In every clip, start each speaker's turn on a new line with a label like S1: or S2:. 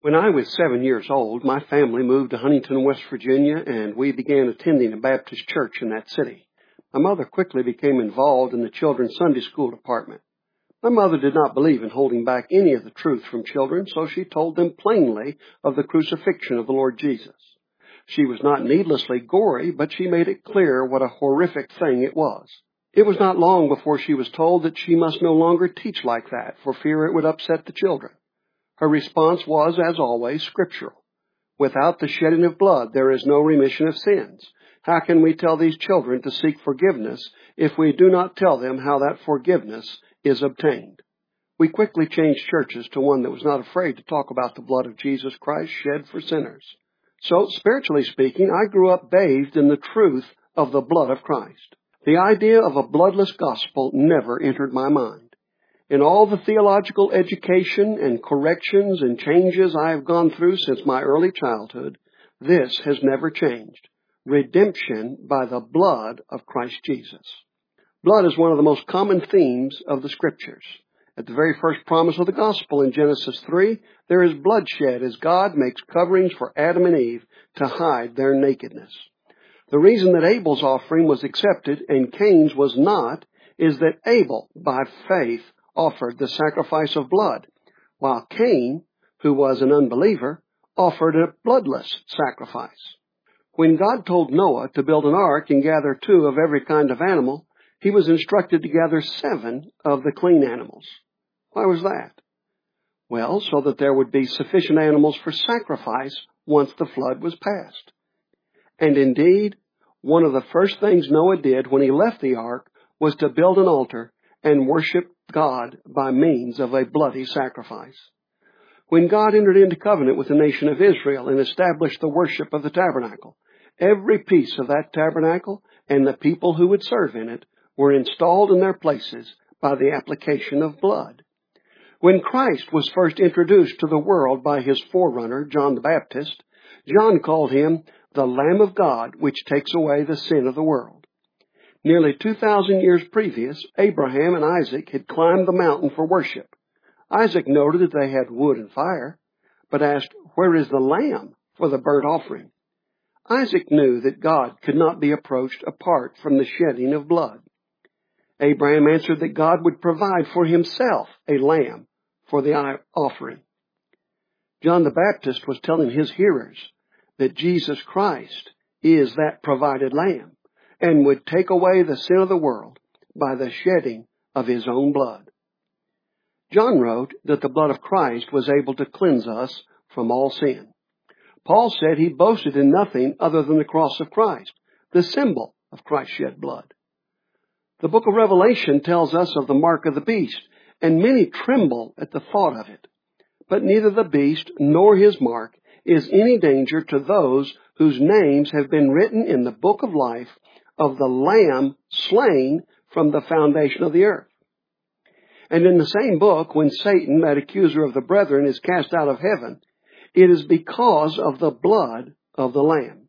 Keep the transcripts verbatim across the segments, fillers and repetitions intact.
S1: When I was seven years old, my family moved to Huntington, West Virginia, and we began attending a Baptist church in that city. My mother quickly became involved in the children's Sunday school department. My mother did not believe in holding back any of the truth from children, so she told them plainly of the crucifixion of the Lord Jesus. She was not needlessly gory, but she made it clear what a horrific thing it was. It was not long before she was told that she must no longer teach like that, for fear it would upset the children. Her response was, as always, scriptural. Without the shedding of blood, there is no remission of sins. How can we tell these children to seek forgiveness if we do not tell them how that forgiveness is obtained? We quickly changed churches to one that was not afraid to talk about the blood of Jesus Christ shed for sinners. So, spiritually speaking, I grew up bathed in the truth of the blood of Christ. The idea of a bloodless gospel never entered my mind. In all the theological education and corrections and changes I have gone through since my early childhood, this has never changed. Redemption by the blood of Christ Jesus. Blood is one of the most common themes of the Scriptures. At the very first promise of the gospel in Genesis three, there is bloodshed as God makes coverings for Adam and Eve to hide their nakedness. The reason that Abel's offering was accepted and Cain's was not is that Abel, by faith, offered the sacrifice of blood, while Cain, who was an unbeliever, offered a bloodless sacrifice. When God told Noah to build an ark and gather two of every kind of animal, he was instructed to gather seven of the clean animals. Why was that? Well, so that there would be sufficient animals for sacrifice once the flood was past. And indeed, one of the first things Noah did when he left the ark was to build an altar and worship God by means of a bloody sacrifice. When God entered into covenant with the nation of Israel and established the worship of the tabernacle, every piece of that tabernacle and the people who would serve in it were installed in their places by the application of blood. When Christ was first introduced to the world by his forerunner, John the Baptist, John called him the Lamb of God, which takes away the sin of the world. Nearly two thousand years previous, Abraham and Isaac had climbed the mountain for worship. Isaac noted that they had wood and fire, but asked, "Where is the lamb for the burnt offering?" Isaac knew that God could not be approached apart from the shedding of blood. Abraham answered that God would provide for himself a lamb for the offering. John the Baptist was telling his hearers that Jesus Christ is that provided lamb and would take away the sin of the world by the shedding of his own blood. John wrote that the blood of Christ was able to cleanse us from all sin. Paul said he boasted in nothing other than the cross of Christ, the symbol of Christ's shed blood. The book of Revelation tells us of the mark of the beast, and many tremble at the thought of it. But neither the beast nor his mark is any danger to those whose names have been written in the book of life of the Lamb slain from the foundation of the earth. And in the same book, when Satan, that accuser of the brethren, is cast out of heaven, it is because of the blood of the Lamb.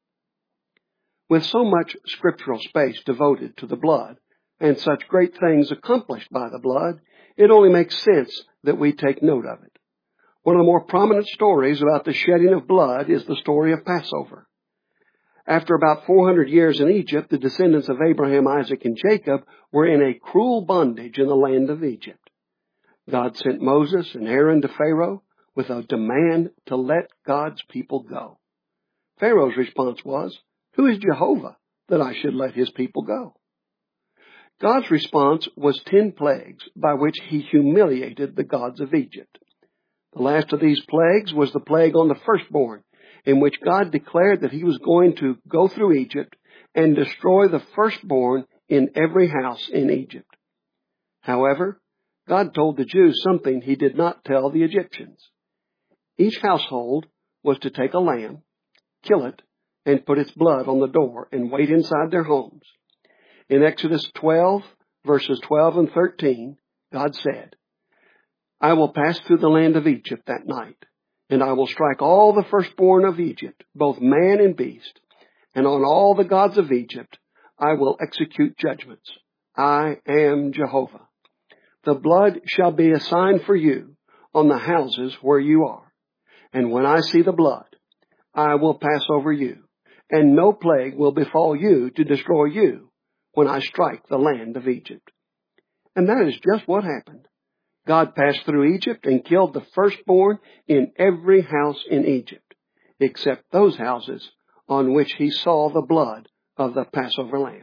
S1: With so much scriptural space devoted to the blood, and such great things accomplished by the blood, it only makes sense that we take note of it. One of the more prominent stories about the shedding of blood is the story of Passover. After about four hundred years in Egypt, the descendants of Abraham, Isaac, and Jacob were in a cruel bondage in the land of Egypt. God sent Moses and Aaron to Pharaoh with a demand to let God's people go. Pharaoh's response was, "Who is Jehovah that I should let his people go?" God's response was ten plagues by which he humiliated the gods of Egypt. The last of these plagues was the plague on the firstborn, in which God declared that he was going to go through Egypt and destroy the firstborn in every house in Egypt. However, God told the Jews something he did not tell the Egyptians. Each household was to take a lamb, kill it, and put its blood on the door and wait inside their homes. In Exodus twelve, verses twelve and thirteen, God said, "I will pass through the land of Egypt that night, and I will strike all the firstborn of Egypt, both man and beast, and on all the gods of Egypt I will execute judgments. I am Jehovah. The blood shall be a sign for you on the houses where you are. And when I see the blood, I will pass over you, and no plague will befall you to destroy you when I strike the land of Egypt. And that is just what happened. God passed through Egypt and killed the firstborn in every house in Egypt, except those houses on which he saw the blood of the Passover lamb.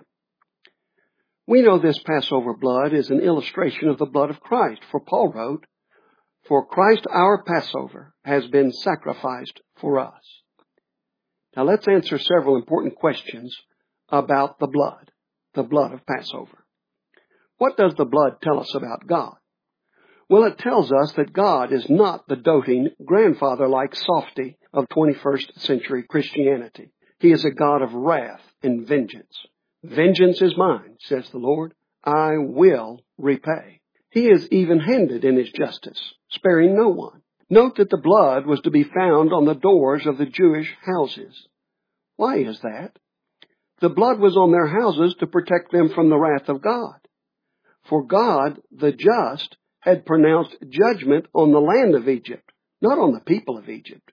S1: We know this Passover blood is an illustration of the blood of Christ, for Paul wrote, "For Christ our Passover has been sacrificed for us." Now let's answer several important questions about the blood, the blood of Passover. What does the blood tell us about God? Well, it tells us that God is not the doting, grandfather-like softy of twenty-first century Christianity. He is a God of wrath and vengeance. "Vengeance is mine," says the Lord. "I will repay." He is even-handed in his justice, sparing no one. Note that the blood was to be found on the doors of the Jewish houses. Why is that? The blood was on their houses to protect them from the wrath of God. For God, the just, had pronounced judgment on the land of Egypt, not on the people of Egypt.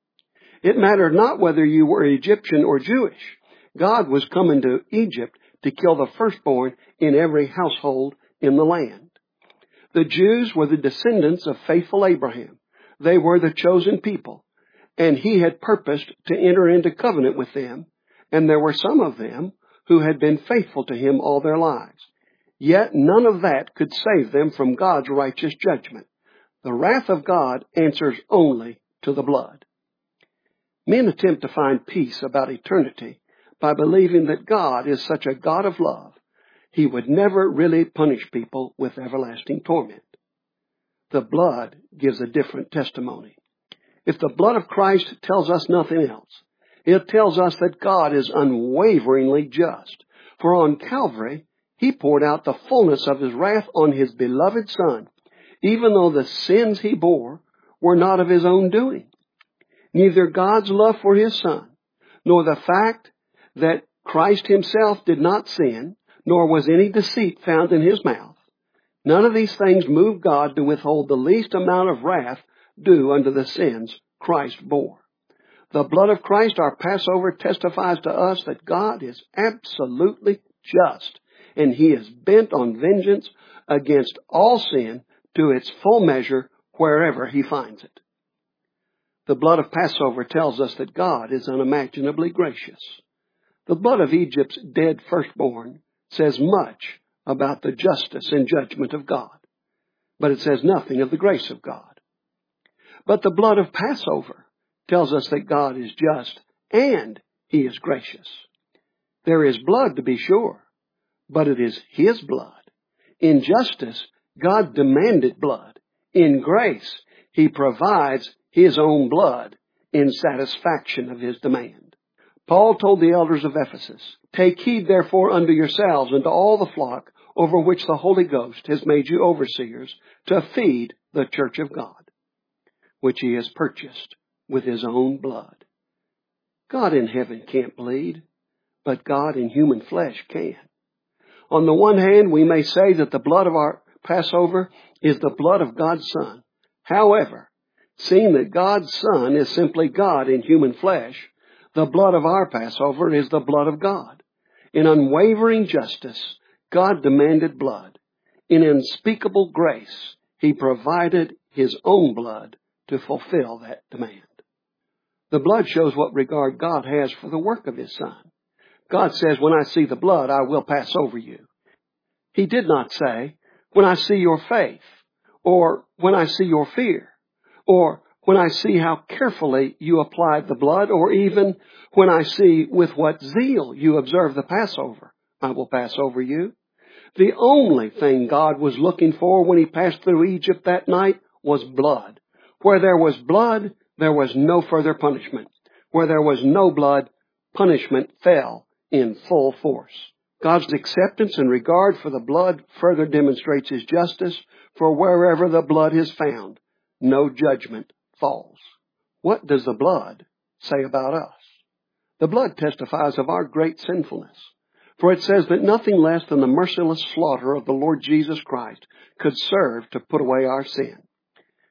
S1: It mattered not whether you were Egyptian or Jewish. God was coming to Egypt to kill the firstborn in every household in the land. The Jews were the descendants of faithful Abraham. They were the chosen people, and he had purposed to enter into covenant with them, and there were some of them who had been faithful to him all their lives. Yet none of that could save them from God's righteous judgment. The wrath of God answers only to the blood. Men attempt to find peace about eternity by believing that God is such a God of love, he would never really punish people with everlasting torment. The blood gives a different testimony. If the blood of Christ tells us nothing else, it tells us that God is unwaveringly just. For on Calvary, he poured out the fullness of his wrath on his beloved Son, even though the sins he bore were not of his own doing. Neither God's love for his Son, nor the fact that Christ himself did not sin, nor was any deceit found in his mouth, none of these things moved God to withhold the least amount of wrath due unto the sins Christ bore. The blood of Christ, our Passover, testifies to us that God is absolutely just, and he is bent on vengeance against all sin to its full measure wherever he finds it. The blood of Passover tells us that God is unimaginably gracious. The blood of Egypt's dead firstborn says much about the justice and judgment of God, but it says nothing of the grace of God. But the blood of Passover tells us that God is just and he is gracious. There is blood, to be sure, but it is his blood. In justice, God demanded blood. In grace, he provides his own blood in satisfaction of his demand. Paul told the elders of Ephesus, "Take heed therefore unto yourselves and to all the flock over which the Holy Ghost has made you overseers, to feed the church of God, which he has purchased with his own blood." God in heaven can't bleed, but God in human flesh can. On the one hand, we may say that the blood of our Passover is the blood of God's Son. However, seeing that God's Son is simply God in human flesh, the blood of our Passover is the blood of God. In unwavering justice, God demanded blood. In unspeakable grace, he provided his own blood to fulfill that demand. The blood shows what regard God has for the work of his Son. God says, "When I see the blood, I will pass over you." He did not say, "When I see your faith," or "when I see your fear," or "when I see how carefully you applied the blood," or even "when I see with what zeal you observe the Passover, I will pass over you." The only thing God was looking for when he passed through Egypt that night was blood. Where there was blood, there was no further punishment. Where there was no blood, punishment fell in full force. God's acceptance and regard for the blood further demonstrates his justice, for wherever the blood is found, no judgment falls. What does the blood say about us? The blood testifies of our great sinfulness, for it says that nothing less than the merciless slaughter of the Lord Jesus Christ could serve to put away our sin.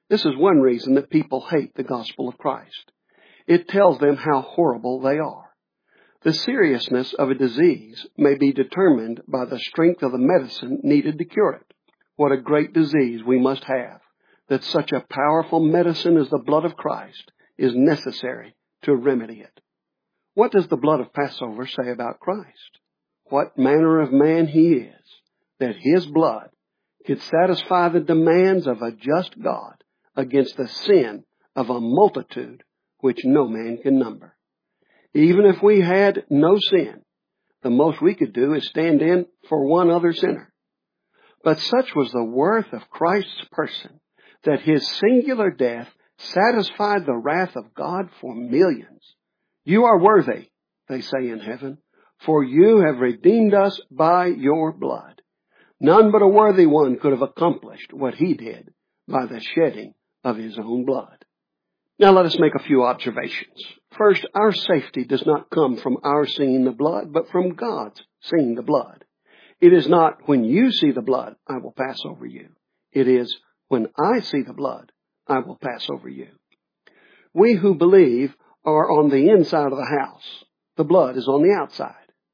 S1: This is one reason that people hate the gospel of Christ. It tells them how horrible they are. The seriousness of a disease may be determined by the strength of the medicine needed to cure it. What a great disease we must have, that such a powerful medicine as the blood of Christ is necessary to remedy it. What does the blood of Passover say about Christ? What manner of man he is, that his blood could satisfy the demands of a just God against the sin of a multitude which no man can number. Even if we had no sin, the most we could do is stand in for one other sinner. But such was the worth of Christ's person that his singular death satisfied the wrath of God for millions. You are worthy, they say in heaven, for you have redeemed us by your blood. None but a worthy one could have accomplished what he did by the shedding of his own blood. Now let us make a few observations. First, our safety does not come from our seeing the blood, but from God's seeing the blood. It is not, when you see the blood, I will pass over you. It is, when I see the blood, I will pass over you. We who believe are on the inside of the house. The blood is on the outside.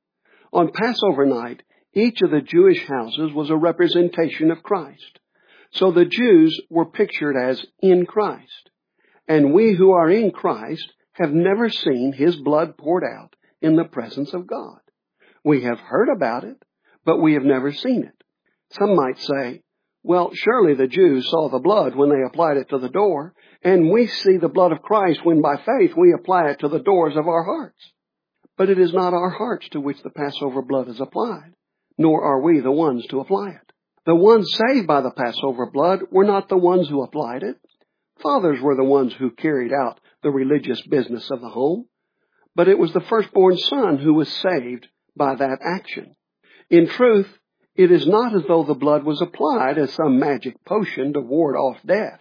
S1: On Passover night, each of the Jewish houses was a representation of Christ. So the Jews were pictured as in Christ. And we who are in Christ have never seen his blood poured out in the presence of God. We have heard about it, but we have never seen it. Some might say, well, surely the Jews saw the blood when they applied it to the door, and we see the blood of Christ when by faith we apply it to the doors of our hearts. But it is not our hearts to which the Passover blood is applied, nor are we the ones to apply it. The ones saved by the Passover blood were not the ones who applied it. Fathers were the ones who carried out the religious business of the home, but it was the firstborn son who was saved by that action. In truth, it is not as though the blood was applied as some magic potion to ward off death.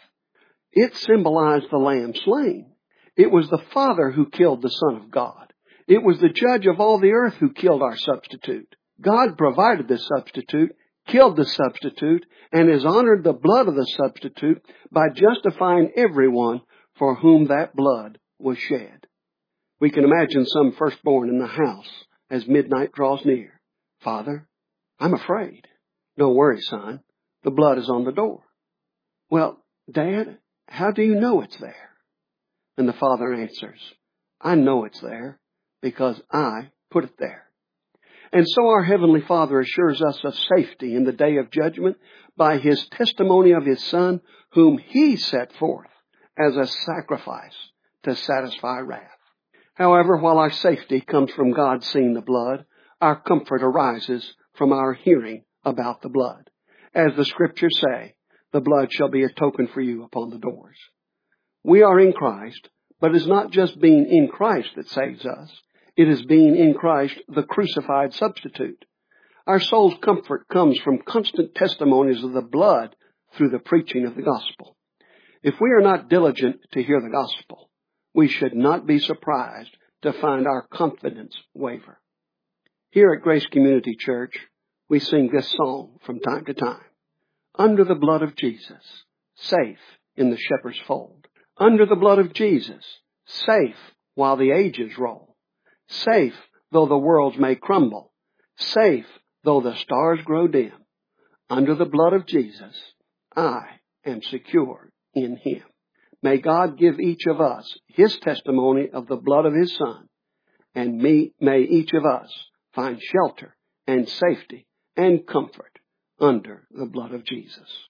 S1: It symbolized the lamb slain. It was the Father who killed the Son of God. It was the judge of all the earth who killed our substitute. God provided the substitute, killed the substitute, and has honored the blood of the substitute by justifying everyone for whom that blood was shed. We can imagine some firstborn in the house as midnight draws near. Father, I'm afraid. Don't worry, son. The blood is on the door. Well, Dad, how do you know it's there? And the father answers, I know it's there because I put it there. And so our Heavenly Father assures us of safety in the day of judgment by his testimony of his Son, whom he set forth as a sacrifice to satisfy wrath. However, while our safety comes from God seeing the blood, our comfort arises from our hearing about the blood. As the Scriptures say, the blood shall be a token for you upon the doors. We are in Christ, but it is not just being in Christ that saves us. It is being in Christ, the crucified substitute. Our soul's comfort comes from constant testimonies of the blood through the preaching of the gospel. If we are not diligent to hear the gospel, we should not be surprised to find our confidence waver. Here at Grace Community Church, we sing this song from time to time. Under the blood of Jesus, safe in the shepherd's fold. Under the blood of Jesus, safe while the ages roll. Safe though the worlds may crumble. Safe though the stars grow dim. Under the blood of Jesus, I am secure in him. May God give each of us his testimony of the blood of his Son, and me, may each of us find shelter and safety and comfort under the blood of Jesus.